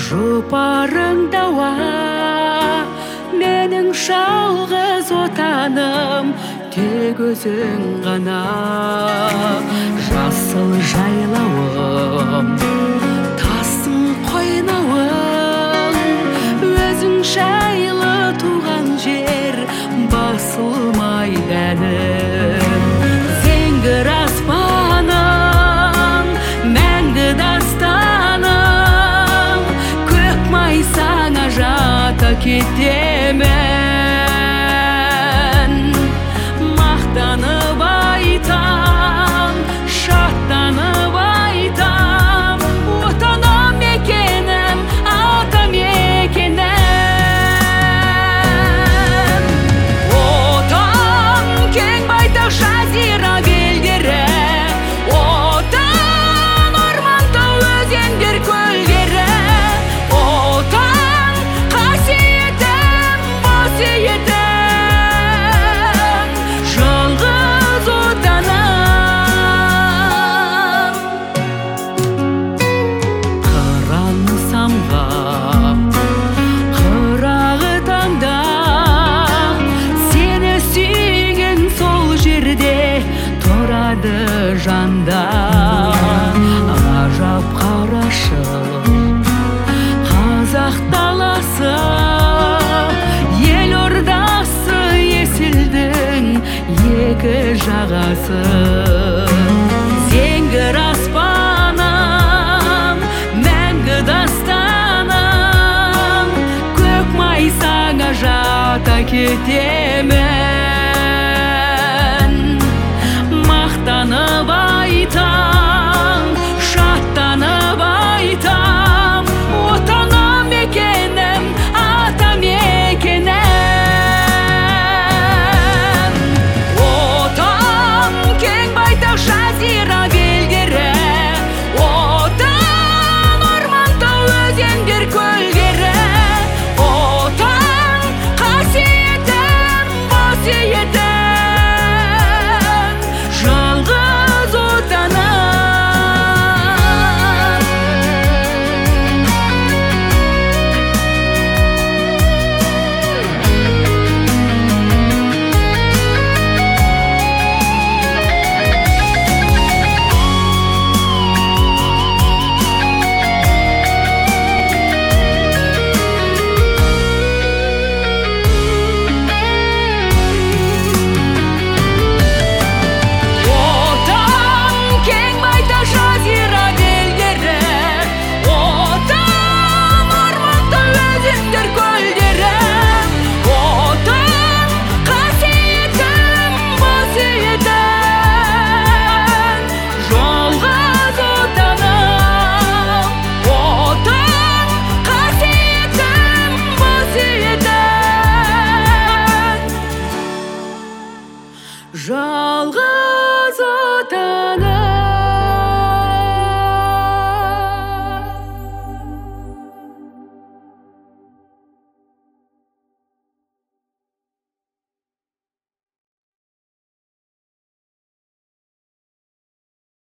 жұпарың дауа, менің жалғыз отаным тек өзің ғана. Жасыл жайлауым, тасың қойнауың, өзің жайлы туған жер басылмайды әлі. Зеңгір аспаным, мәңгі дастаным, көк майсаңа жата кетемін. Мақтанып айтам, шаттанып айтам, отаным мекенім, атам мекенім. Отан кең байтақ жазира белдері, отан орман тау өзендер көлдері, отан қасиетім, қасиетім, жалғыз отаным. Қыран самғап, қырағы таңда, сені сүйген сол жерде тұрады жанда. Ғажап қарашы қазақ даласы, елордасы есілдің екі жағасы. Зеңгір аспаным, мәңгі дастаным, көк майсаңа жата кетемін.